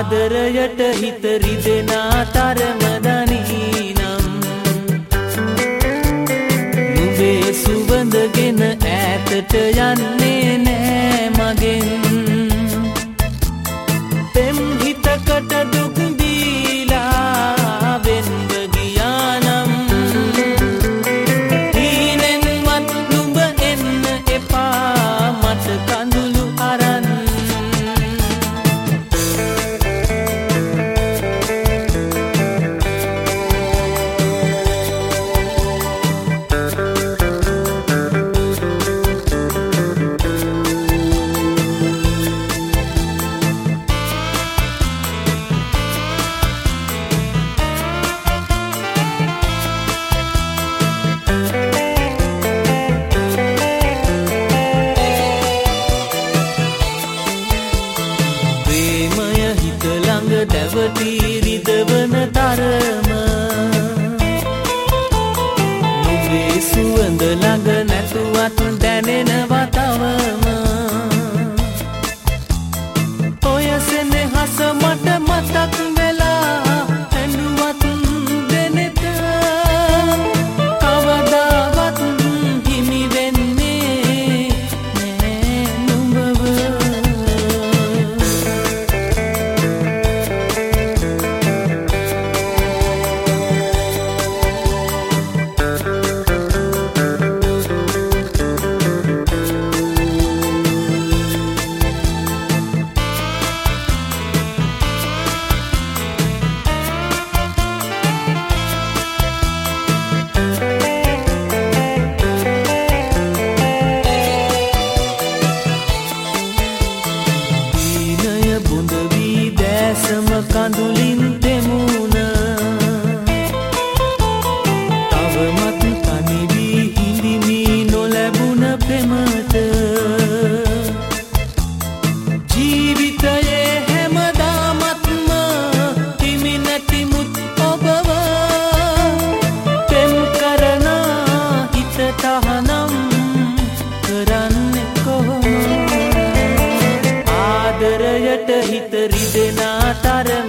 ආදරයට හිත රිදෙනා තරම දනීනම් නුඹේ සුවඳගෙන ඈතට යන්නේ නෑ මගෙන් පෙම් හිතකට දුක් දීලා වෙන්ව ගියානම් හීනෙන්වත් නුඹ එන්න එපා මට කඳුළු අරන් දැවටි රිදවන තරම නුඹේ සුවඳ ළඟ නැතුවත් දැනෙනවා තවම ඔය සෙනෙහස මට මතක් වෙලා ඇඬුවත් දෙනෙත කවදාවත් හිමි වෙන්නේ නෑ නුඹව සම කඳුලින් දෙමුණ තවමත් තනි වී හිඳිමි නොලැබුණ පෙමට ජීවිතයේ හැමදාමත්ම හිමි නැතිමුත් ඔබව පෙම් කරන හිත තහනම් කරන්නේ කොහොමද ආදරයට හිත රිදෙනා තරම